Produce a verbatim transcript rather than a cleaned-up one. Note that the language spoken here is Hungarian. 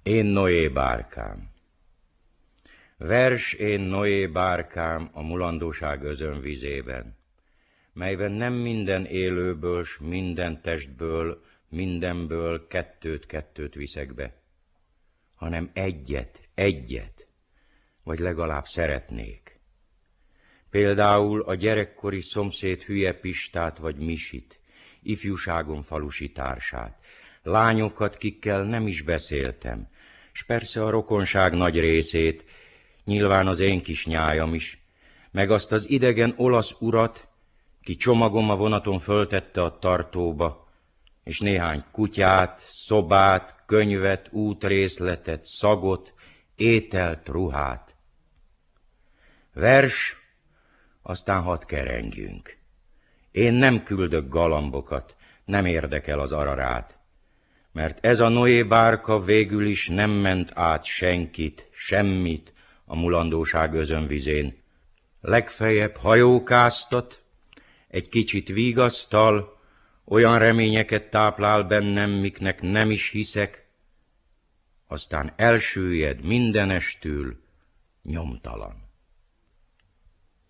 Én Noé bárkám. Vers én Noé bárkám a mulandóság özönvizében, melyben nem minden élőből, s minden testből, mindenből kettőt-kettőt viszek be, hanem egyet, egyet, vagy legalább szeretnék. Például a gyerekkori szomszéd hülye Pistát vagy Misit, ifjúságom falusi társát, lányokat, kikkel nem is beszéltem, s persze a rokonság nagy részét, nyilván az én kis nyájam is, meg azt az idegen olasz urat, ki csomagom a vonaton föltette a tartóba, és néhány kutyát, szobát, könyvet, útrészletet, szagot, ételt, ruhát. Vers, aztán hadd kerengjünk. Én nem küldök galambokat, nem érdekel az ararát, mert ez a Noé bárka végül is nem ment át senkit, semmit a mulandóság özönvizén. Legfeljebb hajókáztat, egy kicsit vigasztal, olyan reményeket táplál bennem, miknek nem is hiszek, aztán elsüllyed mindenestül, nyomtalan.